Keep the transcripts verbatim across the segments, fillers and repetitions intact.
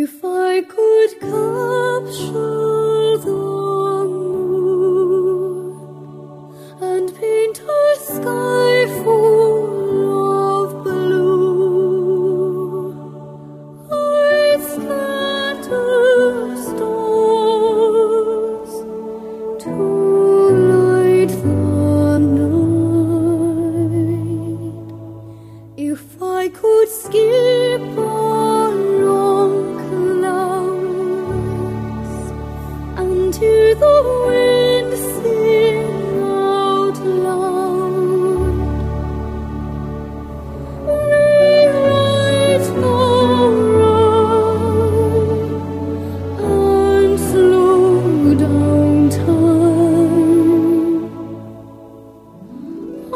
If I could capture the moon and paint her sky full of blue, I'd scatter stars to light the night. If I could skip to the wind sing out loud, rewrite the road and slow down time. I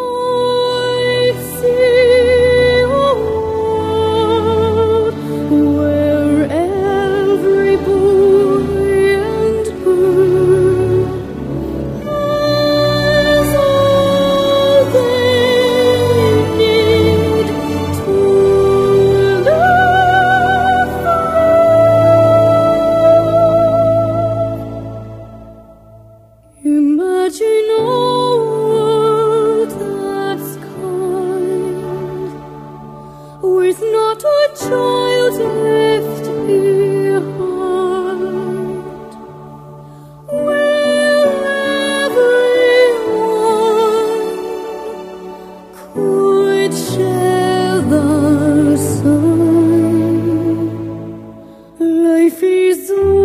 see a world where every boy and girl knows all they need to live free. Imagine a world that's kind, with not a child left behind, where everyone could share the sun. Life is